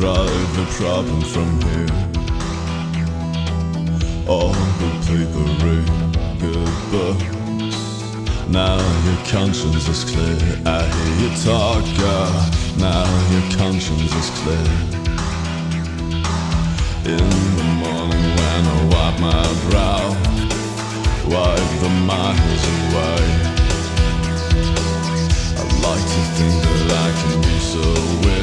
drive the problem from here. All the paper good books. Now your conscience is clear. I hear you talk, girl. Now your conscience is clear. In the morning when I wipe my brow, wipe the miles away. I like to think that I can be so